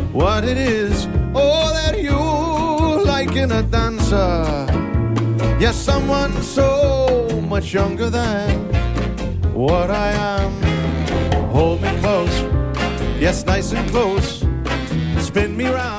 what it is, oh, that you like in a dancer. Yes, someone so much younger than what I am. Hold me close, yes, nice and close. Spin me round.